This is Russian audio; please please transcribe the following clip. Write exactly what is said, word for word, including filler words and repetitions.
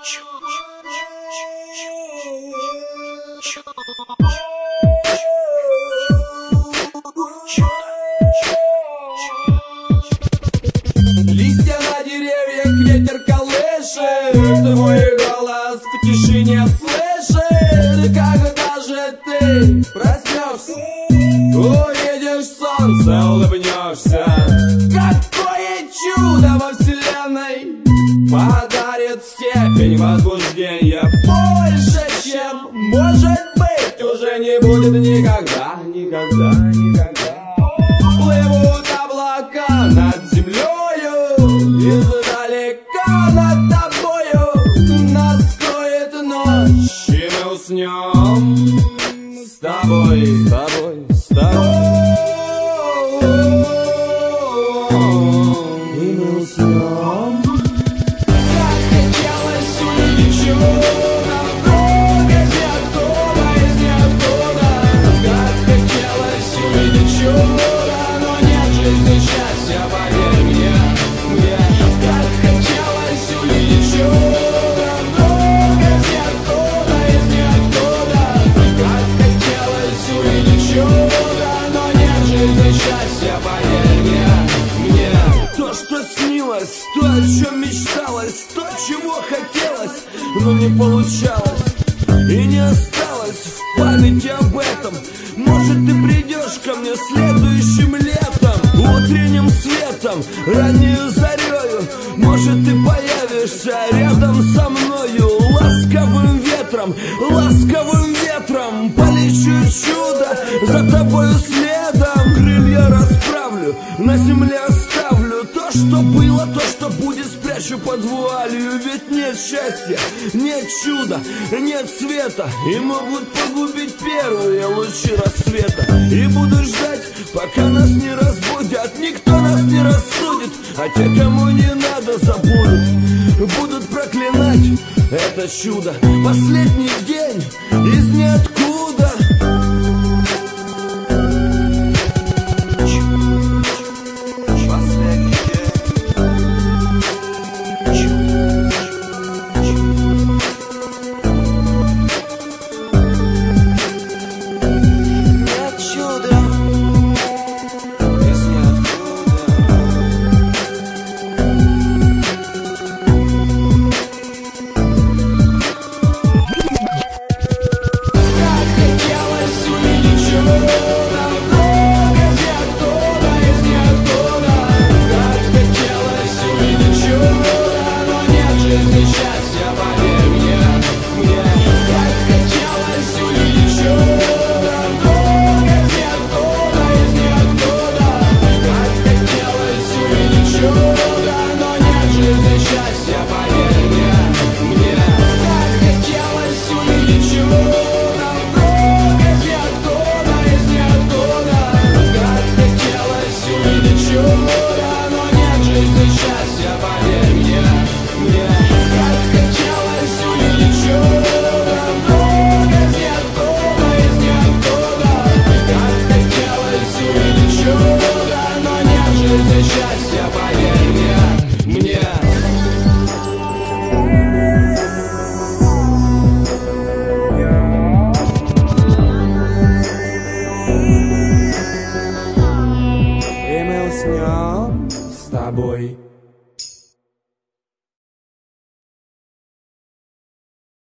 Листья на деревьях ветер колышет, ты мой голос в тишине слышит. Когда же ты проснешься, увидишь солнце, улыбнешься. Какое чудо во вселенной подарит степень возбуждения больше, чем может быть, уже не будет никогда, никогда, никогда. Плывут облака над землею, издалека над тобою нас скроет ночь, и мы уснем с тобой, с тобой, с тобой. И мы уснем. Как хотелось увидеть чудо, много ниоткуда, из ниоткуда. Как хотелось увидеть чудо, но нет жизни счастья, поверь мне, мне. Как хотелось увидеть чудо, много ниоткуда, из ниоткуда. Как хотелось увидеть чудо, но нет жизни счастья, поверь мне, мне. То, что снилось, то, о чем мечталось, то, чего хотелось, но не получалось и не осталось в памяти об этом. Может, ты придешь ко мне следующим летом, утренним светом, раннею зарею. Может, ты появишься рядом со мною, ласковым ветром, ласковым ветром. Полечу чудо за тобою следом, крылья расправлю, на земле оставлю. То, что было, то, что будет, спрячу под вуалью. Ведь нет счастья, нет чуда, нет света, и могут погубить первые лучи рассвета. И буду ждать, пока нас не разбудят, никто нас не рассудит, а те, кому не надо, забудут, будут проклинать это чудо. Последний день из ниоткуда.